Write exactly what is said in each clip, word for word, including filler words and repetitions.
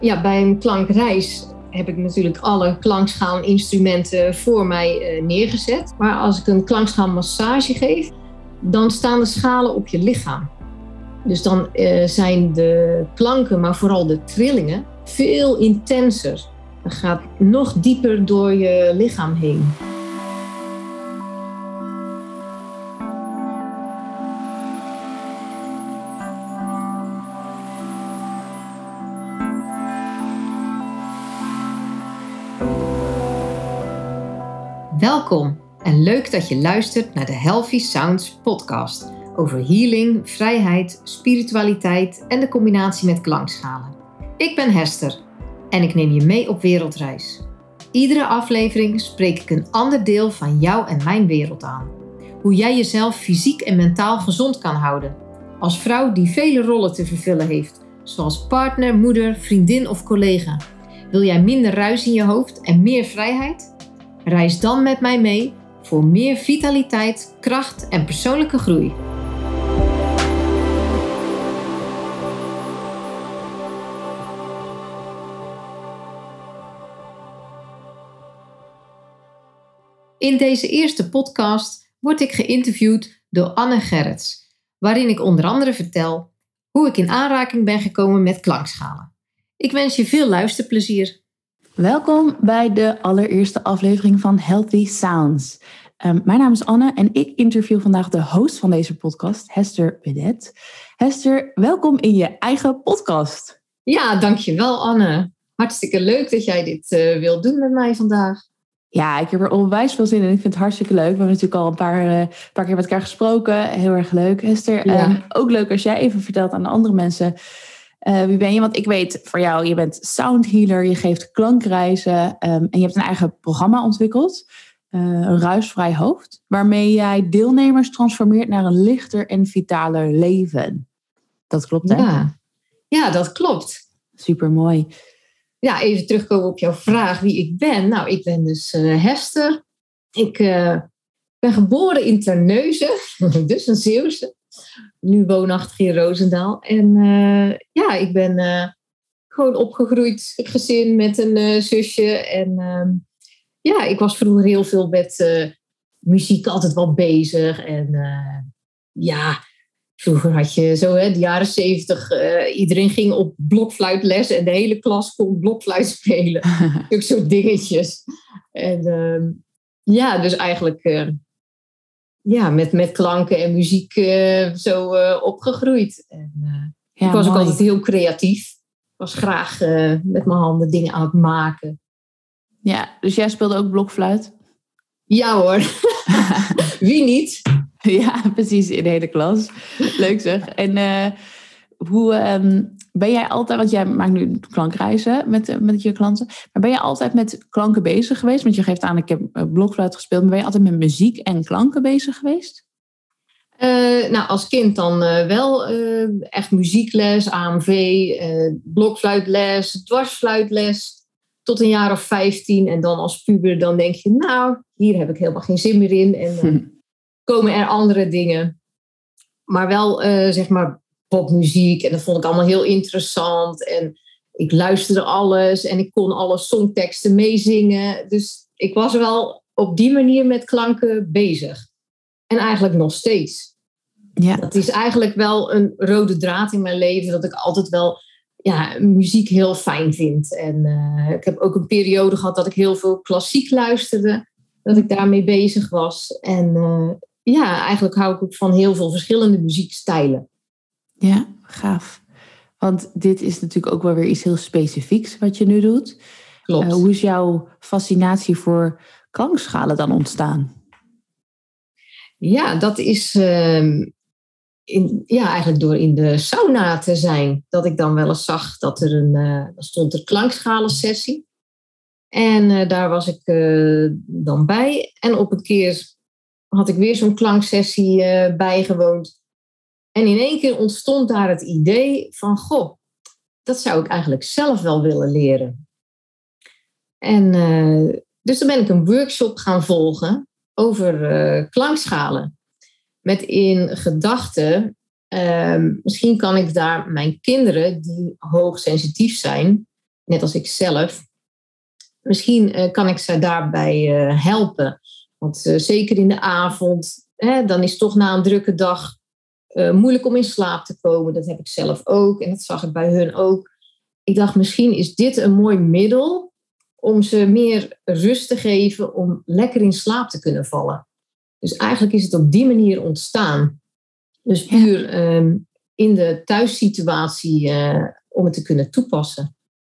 Ja, bij een klankreis heb ik natuurlijk alle klankschaalinstrumenten voor mij uh, neergezet. Maar als ik een klankschaalmassage geef, dan staan de schalen op je lichaam. Dus dan uh, zijn de klanken, maar vooral de trillingen, veel intenser. Dat gaat nog dieper door je lichaam heen. Welkom en leuk dat je luistert naar de Healthy Sounds podcast over healing, vrijheid, spiritualiteit en de combinatie met klankschalen. Ik ben Hester en ik neem je mee op wereldreis. Iedere aflevering spreek ik een ander deel van jou en mijn wereld aan. Hoe jij jezelf fysiek en mentaal gezond kan houden. Als vrouw die vele rollen te vervullen heeft, zoals partner, moeder, vriendin of collega. Wil jij minder ruis in je hoofd en meer vrijheid? Reis dan met mij mee voor meer vitaliteit, kracht en persoonlijke groei. In deze eerste podcast word ik geïnterviewd door Anne Gerrits, waarin ik onder andere vertel hoe ik in aanraking ben gekomen met klankschalen. Ik wens je veel luisterplezier. Welkom bij de allereerste aflevering van Healthy Sounds. Um, mijn naam is Anne en ik interview vandaag de host van deze podcast, Hester Bedet. Hester, welkom in je eigen podcast. Ja, dankjewel Anne. Hartstikke leuk dat jij dit uh, wilt doen met mij vandaag. Ja, ik heb er onwijs veel zin in. Ik vind het hartstikke leuk. We hebben natuurlijk al een paar, uh, paar keer met elkaar gesproken. Heel erg leuk. Hester, ja. um, ook leuk als jij even vertelt aan de andere mensen... Uh, wie ben je? Want ik weet voor jou, je bent sound healer, je geeft klankreizen um, en je hebt een eigen programma ontwikkeld, uh, een ruisvrij hoofd, waarmee jij deelnemers transformeert naar een lichter en vitaler leven. Dat klopt, hè? Ja, ja dat klopt. Supermooi. Ja, even terugkomen op jouw vraag wie ik ben. Nou, ik ben dus uh, Hester. Ik uh, ben geboren in Terneuzen, dus een Zeeuwse. Nu woonachtig in Roosendaal. En uh, ja, ik ben uh, gewoon opgegroeid gezin met een uh, zusje. En uh, ja, ik was vroeger heel veel met uh, muziek altijd wel bezig. En uh, ja, vroeger had je zo, hè, de jaren zeventig, uh, iedereen ging op blokfluitles en de hele klas kon blokfluit spelen. Ook soort dingetjes. En uh, ja, dus eigenlijk... Uh, Ja, met, met klanken en muziek uh, zo uh, opgegroeid. En, uh, ja, ik was mooi. Ook altijd heel creatief. Ik was graag uh, met mijn handen dingen aan het maken. Ja, dus jij speelde ook blokfluit? Ja hoor. Wie niet? Ja, precies, in de hele klas. Leuk zeg. En uh, hoe um, ben jij altijd, want jij maakt nu klankreizen met, met je klanten, maar ben je altijd met klanken bezig geweest? Want je geeft aan, ik heb blokfluit gespeeld, maar ben je altijd met muziek en klanken bezig geweest? Uh, nou, als kind dan uh, wel uh, echt muziekles, A M V, uh, blokfluitles, dwarsfluitles, tot een jaar of vijftien. En dan als puber, dan denk je, nou, hier heb ik helemaal geen zin meer in. En dan hm. komen er andere dingen. Maar wel, uh, zeg maar, popmuziek. En dat vond ik allemaal heel interessant. En ik luisterde alles. En ik kon alle songteksten meezingen. Dus ik was wel op die manier met klanken bezig. En eigenlijk nog steeds. Ja. Dat is eigenlijk wel een rode draad in mijn leven. Dat ik altijd wel ja, muziek heel fijn vind. En uh, ik heb ook een periode gehad dat ik heel veel klassiek luisterde. Dat ik daarmee bezig was. En uh, ja, eigenlijk hou ik ook van heel veel verschillende muziekstijlen. Ja, gaaf. Want dit is natuurlijk ook wel weer iets heel specifieks wat je nu doet. Klopt. Uh, hoe is jouw fascinatie voor klankschalen dan ontstaan? Ja, dat is uh, in, ja, eigenlijk door in de sauna te zijn. Dat ik dan wel eens zag dat er een, uh, er stond een klankschalensessie. En uh, daar was ik uh, dan bij. En op een keer had ik weer zo'n klanksessie uh, bijgewoond. En in één keer ontstond daar het idee van, goh, dat zou ik eigenlijk zelf wel willen leren. En uh, dus dan ben ik een workshop gaan volgen over uh, klankschalen. Met in gedachten, uh, misschien kan ik daar mijn kinderen die hoogsensitief zijn, net als ik zelf. Misschien uh, kan ik ze daarbij uh, helpen. Want uh, zeker in de avond, hè, dan is toch na een drukke dag uh, moeilijk om in slaap te komen. Dat heb ik zelf ook en dat zag ik bij hun ook. Ik dacht, misschien is dit een mooi middel om ze meer rust te geven om lekker in slaap te kunnen vallen. Dus eigenlijk is het op die manier ontstaan. Dus puur ja. um, in de thuissituatie uh, om het te kunnen toepassen.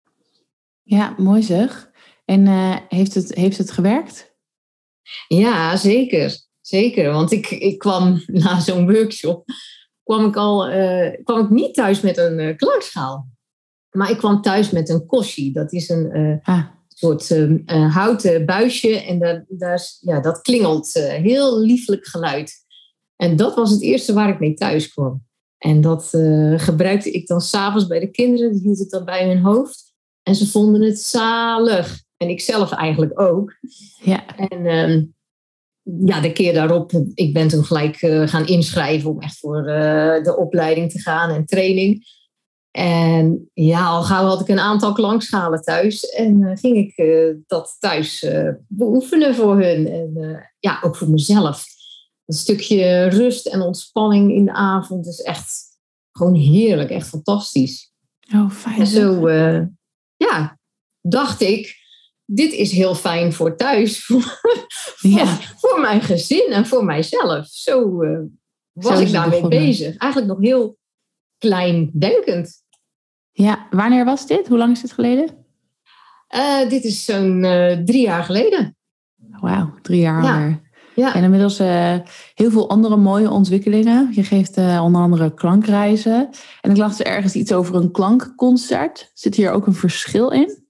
Ja, mooi zeg. En uh, heeft, het, heeft het gewerkt? Ja, zeker. Zeker, want ik, ik kwam na zo'n workshop, kwam ik, al, uh, kwam ik niet thuis met een uh, klankschaal. Maar ik kwam thuis met een koshi. Dat is een uh, ah. soort uh, uh, houten buisje en daar, daar, ja, dat klingelt uh, heel lieflijk geluid. En dat was het eerste waar ik mee thuis kwam. En dat uh, gebruikte ik dan 's avonds bij de kinderen. Die hield het dan bij hun hoofd. En ze vonden het zalig. En ik zelf eigenlijk ook. Ja. En uh, ja, de keer daarop, ik ben toen gelijk uh, gaan inschrijven om echt voor uh, de opleiding te gaan en training. En ja, al gauw had ik een aantal klankschalen thuis. En uh, ging ik uh, dat thuis uh, beoefenen voor hun. En uh, ja, ook voor mezelf. Een stukje rust en ontspanning in de avond is echt gewoon heerlijk. Echt fantastisch. Oh, fijn. En zo, uh, ja, dacht ik, dit is heel fijn voor thuis. Voor, ja. voor, voor mijn gezin en voor mijzelf. Zo uh, was zo ik daarmee begonnen. bezig. Eigenlijk nog heel klein denkend. Ja, wanneer was dit? Hoe lang is dit geleden? Uh, dit is zo'n uh, drie jaar geleden. Wauw, drie jaar ja. alweer. Ja. En inmiddels uh, heel veel andere mooie ontwikkelingen. Je geeft uh, onder andere klankreizen. En ik las er ergens iets over een klankconcert. Zit hier ook een verschil in?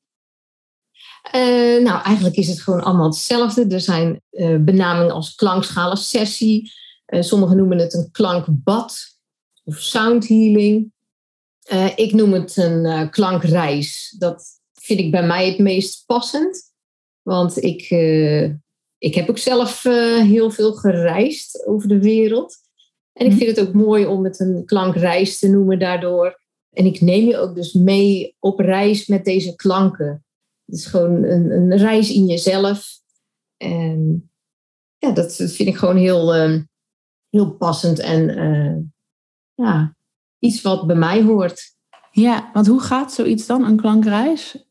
Uh, nou, eigenlijk is het gewoon allemaal hetzelfde. Er zijn uh, benamingen als klankschalen, sessie. Uh, sommigen noemen het een klankbad of sound healing. Uh, ik noem het een uh, klankreis. Dat vind ik bij mij het meest passend. Want ik, uh, ik heb ook zelf uh, heel veel gereisd over de wereld. En ik vind het ook mooi om het een klankreis te noemen daardoor. En ik neem je ook dus mee op reis met deze klanken. Het is gewoon een, een reis in jezelf. En ja, dat vind ik gewoon heel, uh, heel passend en uh, ja, iets wat bij mij hoort. Ja, want hoe gaat zoiets dan, een klankreis?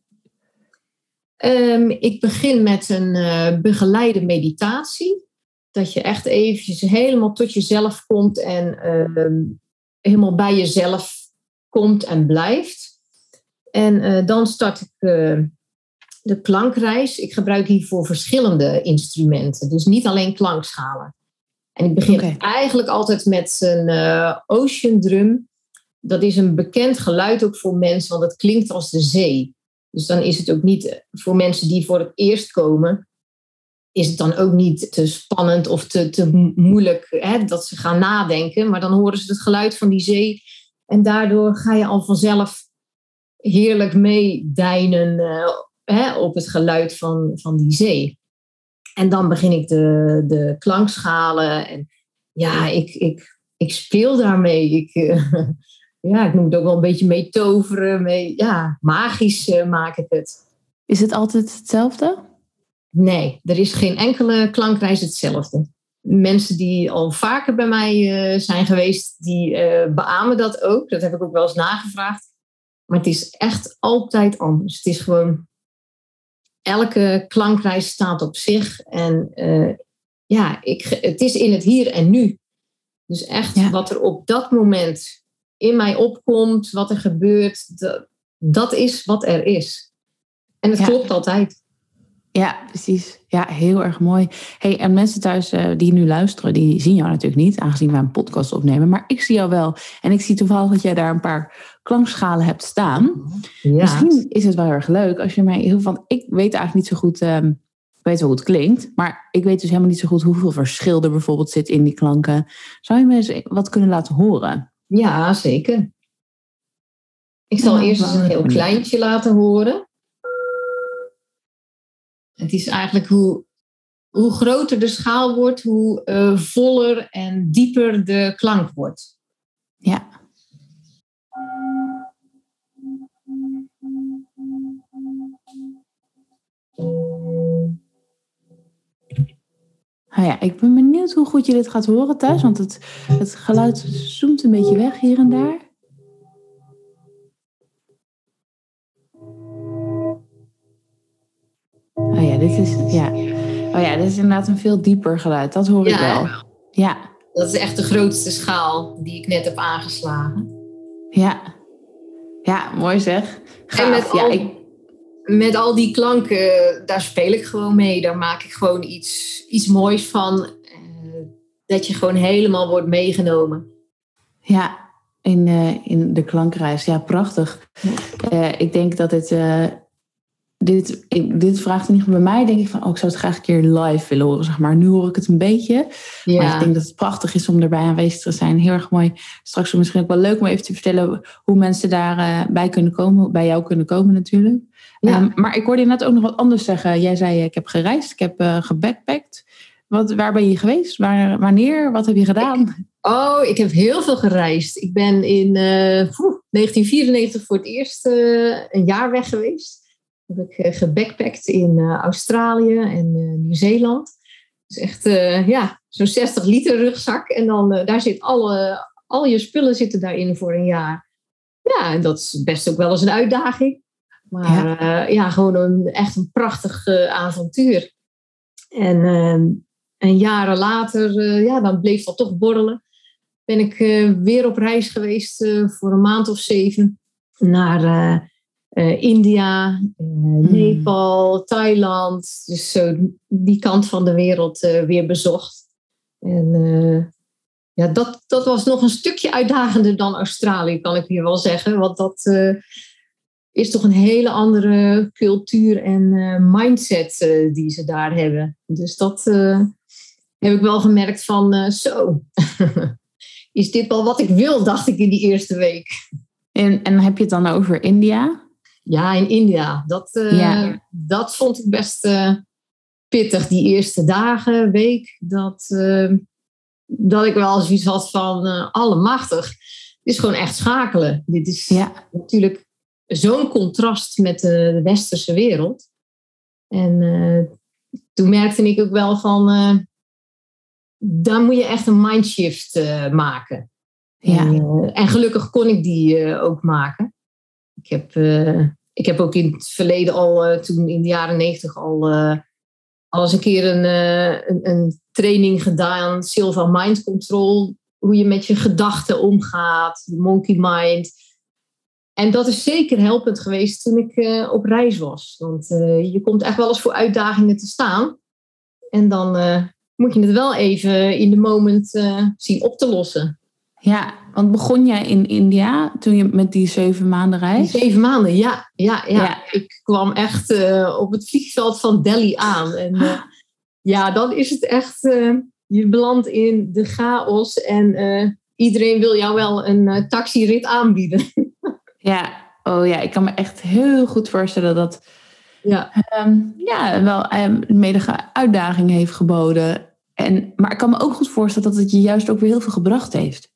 Um, ik begin met een uh, begeleide meditatie. Dat je echt eventjes helemaal tot jezelf komt en uh, helemaal bij jezelf komt en blijft. En uh, dan start ik uh, de klankreis. Ik gebruik hiervoor verschillende instrumenten. Dus niet alleen klankschalen. En ik begin okay. eigenlijk altijd met een uh, ocean drum. Dat is een bekend geluid ook voor mensen, want het klinkt als de zee. Dus dan is het ook niet, voor mensen die voor het eerst komen, is het dan ook niet te spannend of te, te moeilijk hè, dat ze gaan nadenken. Maar dan horen ze het geluid van die zee. En daardoor ga je al vanzelf heerlijk meedijnen uh, hè, op het geluid van, van die zee. En dan begin ik de, de klankschalen. En ja, ik, ik, ik speel daarmee. Ik, uh, ja, ik noem het ook wel een beetje mee toveren. Mee, ja, magisch uh, maak ik het. Is het altijd hetzelfde? Nee, er is geen enkele klankreis hetzelfde. Mensen die al vaker bij mij uh, zijn geweest, die uh, beamen dat ook. Dat heb ik ook wel eens nagevraagd. Maar het is echt altijd anders. Het is gewoon, elke klankreis staat op zich. En uh, ja, ik, het is in het hier en nu. Dus echt ja. Wat er op dat moment in mij opkomt, wat er gebeurt, dat, dat is wat er is. En het ja. klopt altijd. Ja, precies. Ja, heel erg mooi. Hey, en mensen thuis uh, die nu luisteren, die zien jou natuurlijk niet, aangezien we een podcast opnemen. Maar ik zie jou wel. En ik zie toevallig dat jij daar een paar klankschalen hebt staan. Ja. Misschien is het wel heel erg leuk als je mij heel van... Ik weet eigenlijk niet zo goed... Um, ik weet wel hoe het klinkt, maar ik weet dus helemaal niet zo goed hoeveel verschil er bijvoorbeeld zit in die klanken. Zou je me eens wat kunnen laten horen? Ja, zeker. Ik zal ja, eerst eens een heel kleintje laten horen. Het is eigenlijk hoe, hoe groter de schaal wordt, hoe uh, voller en dieper de klank wordt. Ja. Nou ja, ik ben benieuwd hoe goed je dit gaat horen thuis. Want het, het geluid zoomt een beetje weg hier en daar. Oh ja, dit is, ja. Oh ja, dit is inderdaad een veel dieper geluid. Dat hoor ik Ja, wel. Ja. Dat is echt de grootste schaal die ik net heb aangeslagen. Ja. Ja, mooi zeg. Gaaf. En met al, ja, ik... met al die klanken, daar speel ik gewoon mee. Daar maak ik gewoon iets, iets moois van. Uh, dat je gewoon helemaal wordt meegenomen. Ja, in, uh, in de klankreis. Ja, prachtig. Ja. Uh, ik denk dat het... Uh, dit, ik, dit vraagt in ieder geval bij mij, denk ik van... oh, ik zou het graag een keer live willen horen, zeg maar. Nu hoor ik het een beetje. Ja. Maar ik denk dat het prachtig is om erbij aanwezig te zijn. Heel erg mooi. Straks misschien ook wel leuk om even te vertellen... hoe mensen daarbij uh, bij kunnen komen. Bij jou kunnen komen natuurlijk. Ja. Um, maar ik hoorde je net ook nog wat anders zeggen. Jij zei, ik heb gereisd, ik heb uh, gebackpackt. Wat, waar ben je geweest? Waar, wanneer? Wat heb je gedaan? Ik, oh, ik heb heel veel gereisd. Ik ben in uh, negentien vierennegentig voor het eerst uh, een jaar weg geweest. Heb ik uh, gebackpackt in uh, Australië en uh, Nieuw-Zeeland. Dus echt uh, ja, zo'n zestig liter rugzak. En dan uh, daar zit alle, al je spullen zitten daarin voor een jaar. Ja, en dat is best ook wel eens een uitdaging. Maar ja, uh, ja gewoon een, echt een prachtig uh, avontuur. En, uh, en jaren later, uh, ja, dan bleef dat toch borrelen. Ben ik uh, weer op reis geweest uh, voor een maand of zeven. Naar uh, uh, India, uh, Nepal, hmm. Thailand. Dus uh, die kant van de wereld uh, weer bezocht. En uh, ja, dat, dat was nog een stukje uitdagender dan Australië, kan ik hier wel zeggen. Want dat... Uh, is toch een hele andere cultuur en uh, mindset uh, die ze daar hebben. Dus dat uh, heb ik wel gemerkt van uh, zo. Is dit wel wat ik wil, dacht ik in die eerste week. En, en heb je het dan over India? Ja, in India. Dat, uh, ja. dat vond ik best uh, pittig. Die eerste dagen, week. Dat, uh, dat ik wel zoiets had van uh, allemachtig. Het is gewoon echt schakelen. Dit is ja. natuurlijk... zo'n contrast met de westerse wereld. En uh, toen merkte ik ook wel van... Uh, dan moet je echt een mindshift uh, maken. Ja. En, uh, en gelukkig kon ik die uh, ook maken. Ik heb, uh, ik heb ook in het verleden al... Uh, toen in de jaren negentig al... Uh, al eens een keer een, uh, een, een training gedaan. Silva Mind Control. Hoe je met je gedachten omgaat. De monkey mind... En dat is zeker helpend geweest toen ik uh, op reis was. Want uh, je komt echt wel eens voor uitdagingen te staan. En dan uh, moet je het wel even in de moment uh, zien op te lossen. Ja, want begon jij in India toen je met die zeven maanden reis? Die zeven maanden, ja. ja, ja. ja. Ik kwam echt uh, op het vliegveld van Delhi aan. En uh, ja, dan is het echt... Uh, je belandt in de chaos. En uh, iedereen wil jou wel een uh, taxirit aanbieden. Ja, oh ja, ik kan me echt heel goed voorstellen dat ja, um, ja wel um, een medige uitdaging heeft geboden. En, maar ik kan me ook goed voorstellen dat het je juist ook weer heel veel gebracht heeft.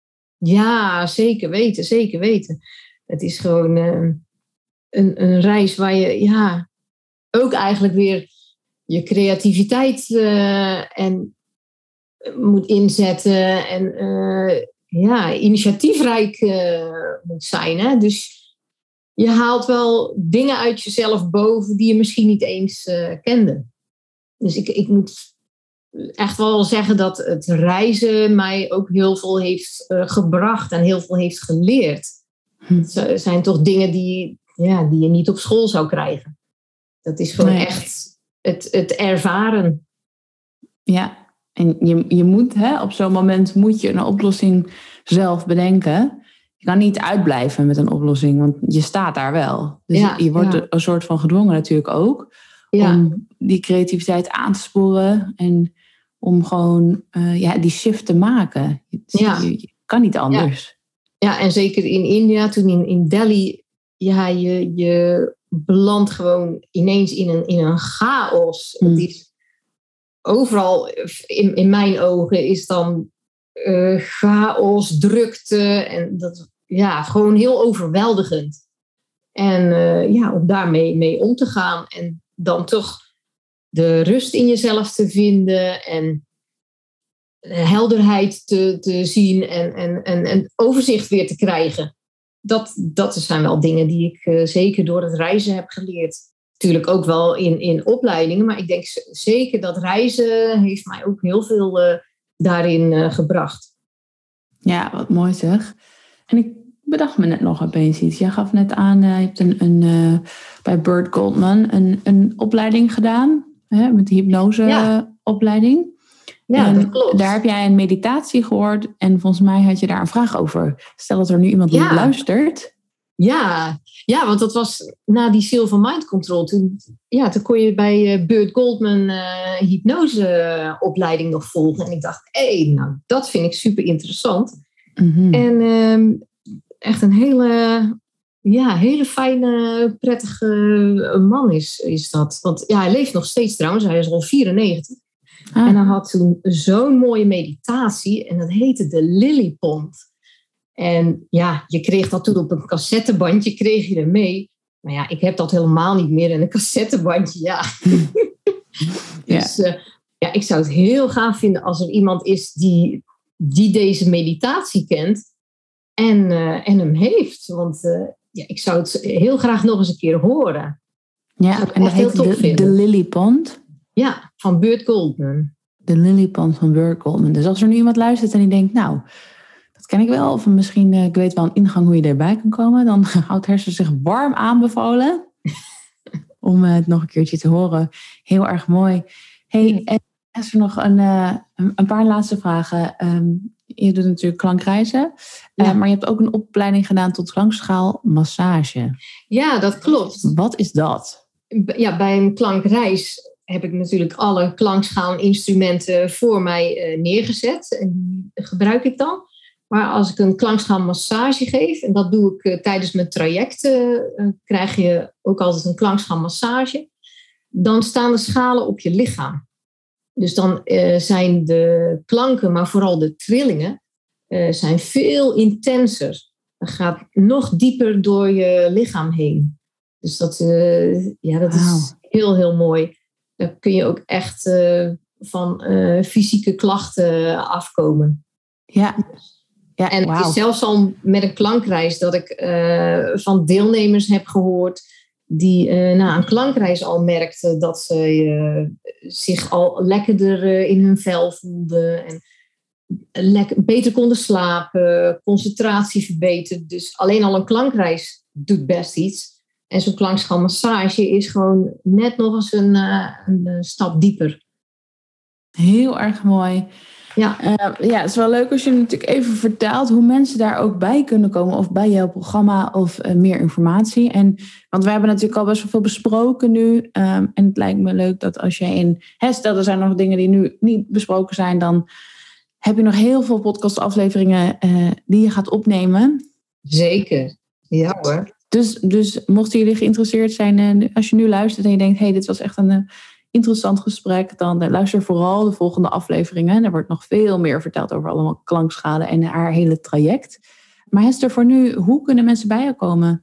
Ja, zeker weten, zeker weten. Het is gewoon uh, een, een reis waar je ja, ook eigenlijk weer je creativiteit uh, en, moet inzetten en... Uh, ja, initiatiefrijk uh, moet zijn. Hè? Dus je haalt wel dingen uit jezelf boven die je misschien niet eens uh, kende. Dus ik, ik moet echt wel zeggen dat het reizen mij ook heel veel heeft uh, gebracht en heel veel heeft geleerd. Hm. Het zijn toch dingen die, ja, die je niet op school zou krijgen. Dat is gewoon nee. echt het, het ervaren. Ja. En je, je moet, hè, op zo'n moment moet je een oplossing zelf bedenken. Je kan niet uitblijven met een oplossing, want je staat daar wel. Dus ja, je, je wordt ja. een soort van gedwongen natuurlijk ook. Ja. Om die creativiteit aan te sporen. En om gewoon uh, ja, die shift te maken. Ja. Je, je kan niet anders. Ja. ja, en zeker in India, toen in, in Delhi... Ja, je, je belandt gewoon ineens in een, in een chaos. Mm. Het is... Overal, in, in mijn ogen, is dan uh, chaos, drukte. En dat ja, gewoon heel overweldigend. En uh, ja, om daarmee mee om te gaan. En dan toch de rust in jezelf te vinden en helderheid te, te zien en, en, en, en overzicht weer te krijgen. Dat, dat zijn wel dingen die ik uh, zeker door het reizen heb geleerd. Natuurlijk ook wel in, in opleidingen, maar ik denk z- zeker dat reizen heeft mij ook heel veel uh, daarin uh, gebracht. Ja, wat mooi zeg. En ik bedacht me net nog opeens iets. Jij gaf net aan, uh, je hebt een, een, uh, bij Bert Goldman een, een opleiding gedaan, hè, met de hypnoseopleiding. Ja, ja, en dat klopt. Daar heb jij een meditatie gehoord en volgens mij had je daar een vraag over. Stel dat er nu iemand ja. luistert. Ja. ja, want dat was na die Silver Mind Control. Toen, ja, toen kon je bij uh, Bert Goldman uh, hypnoseopleiding nog volgen. En ik dacht, hé, hey, nou, dat vind ik super interessant. Mm-hmm. En uh, echt een hele, ja, hele fijne, prettige man is, is dat. Want ja, hij leeft nog steeds trouwens. Hij is al vierennegentig. Ah. En hij had toen zo'n mooie meditatie. En dat heette de Lily Pond. En ja, je kreeg dat toen op een cassettebandje, kreeg je er mee. Maar ja, ik heb dat helemaal niet meer. En een cassettebandje, ja. dus uh, ja, ik zou het heel gaaf vinden als er iemand is die, die deze meditatie kent. En, uh, en hem heeft. Want uh, ja, ik zou het heel graag nog eens een keer horen. Ja, en dat heet de, de Lily Pond. Ja, van Bert Goldman. De Lily Pond van Bert Goldman. Dus als er nu iemand luistert en die denkt, nou, dat ken ik wel. Of misschien, uh, ik weet wel een ingang hoe je erbij kan komen. Dan houdt Hester zich warm aanbevolen. om uh, het nog een keertje te horen. Heel erg mooi. Hey, en is er nog een, uh, een paar laatste vragen. Um, je doet natuurlijk klankreizen. Uh, ja. Maar je hebt ook een opleiding gedaan tot klankschaalmassage. Ja, dat klopt. Wat is dat? Ja, bij een klankreis heb ik natuurlijk alle klankschaalinstrumenten voor mij uh, neergezet. En die gebruik ik dan. Maar als ik een klankschaalmassage geef, en dat doe ik uh, tijdens mijn trajecten, uh, krijg je ook altijd een klankschaalmassage. Dan staan de schalen op je lichaam. Dus dan uh, zijn de klanken, maar vooral de trillingen, uh, zijn veel intenser. Dat gaat nog dieper door je lichaam heen. Dus dat, uh, ja, dat wow. is heel, heel mooi. Dan kun je ook echt uh, van uh, fysieke klachten afkomen. Ja. Ja, en wow. het is zelfs al met een klankreis dat ik uh, van deelnemers heb gehoord die uh, na een klankreis al merkten dat ze uh, zich al lekkerder uh, in hun vel voelden en lekker, beter konden slapen, concentratie verbeterd. Dus alleen al een klankreis doet best iets. En zo'n klankschaalmassage is gewoon net nog eens een, uh, een stap dieper. Heel erg mooi. Ja. Uh, ja, het is wel leuk als je natuurlijk even vertelt hoe mensen daar ook bij kunnen komen. Of bij jouw programma of uh, meer informatie. En, want we hebben natuurlijk al best wel veel besproken nu. Um, en het lijkt me leuk dat als je in... Hè, stel, er zijn nog dingen die nu niet besproken zijn. Dan heb je nog heel veel podcastafleveringen uh, die je gaat opnemen. Zeker. Ja hoor. Dus, dus mochten jullie geïnteresseerd zijn. Uh, als je nu luistert en je denkt, hey, dit was echt een... Uh, interessant gesprek, dan luister vooral de volgende afleveringen. Er wordt nog veel meer verteld over allemaal klankschalen en haar hele traject. Maar Hester, voor nu, hoe kunnen mensen bij jou komen?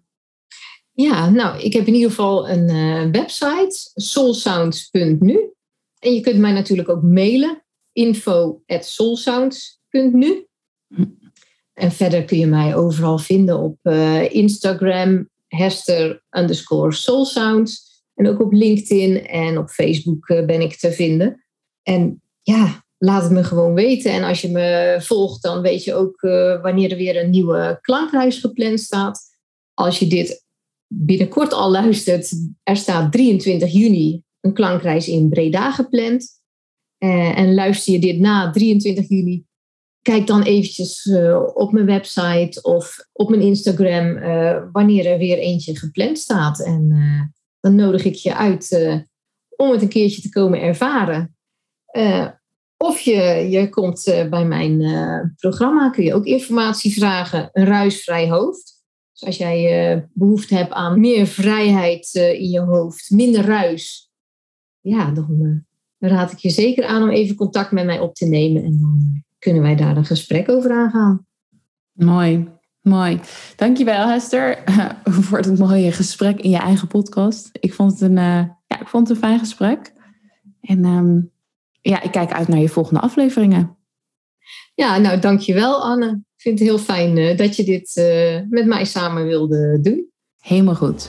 Ja, nou, ik heb in ieder geval een uh, website, soulsounds punt nu. En je kunt mij natuurlijk ook mailen, info at soulsounds punt nu. Hm. En verder kun je mij overal vinden op uh, Instagram, Hester underscore soulsounds. En ook op LinkedIn en op Facebook ben ik te vinden. En ja, laat het me gewoon weten. En als je me volgt, dan weet je ook uh, wanneer er weer een nieuwe klankreis gepland staat. Als je dit binnenkort al luistert, er staat drieëntwintig juni een klankreis in Breda gepland. Uh, en luister je dit na drieëntwintig juni, kijk dan eventjes uh, op mijn website of op mijn Instagram uh, wanneer er weer eentje gepland staat. En... Uh, Dan nodig ik je uit uh, om het een keertje te komen ervaren. Uh, of je, je komt uh, bij mijn uh, programma, kun je ook informatie vragen. Een ruisvrij hoofd. Dus als jij uh, behoefte hebt aan meer vrijheid uh, in je hoofd, minder ruis. Ja, dan, uh, dan raad ik je zeker aan om even contact met mij op te nemen. En dan kunnen wij daar een gesprek over aangaan. Mooi. Mooi. Dankjewel Hester uh, voor het mooie gesprek in je eigen podcast. Ik vond het een, uh, ja, ik vond het een fijn gesprek. En um, ja, ik kijk uit naar je volgende afleveringen. Ja, nou dankjewel Anne. Ik vind het heel fijn uh, dat je dit uh, met mij samen wilde doen. Helemaal goed.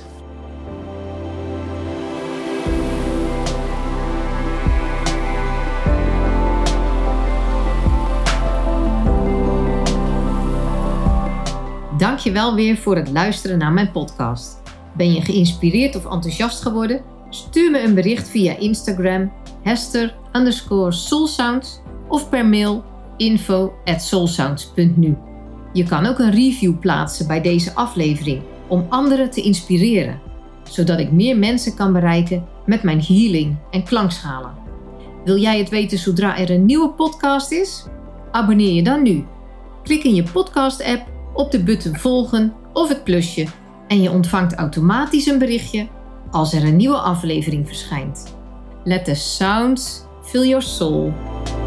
Dankjewel weer voor het luisteren naar mijn podcast. Ben je geïnspireerd of enthousiast geworden? Stuur me een bericht via Instagram, Hester underscore soulsounds of per mail info at soulsounds punt nu. Je kan ook een review plaatsen bij deze aflevering om anderen te inspireren, zodat ik meer mensen kan bereiken met mijn healing en klankschalen. Wil jij het weten zodra er een nieuwe podcast is? Abonneer je dan nu. Klik in je podcast-app op de button volgen of het plusje en je ontvangt automatisch een berichtje als er een nieuwe aflevering verschijnt. Let the sounds fill your soul.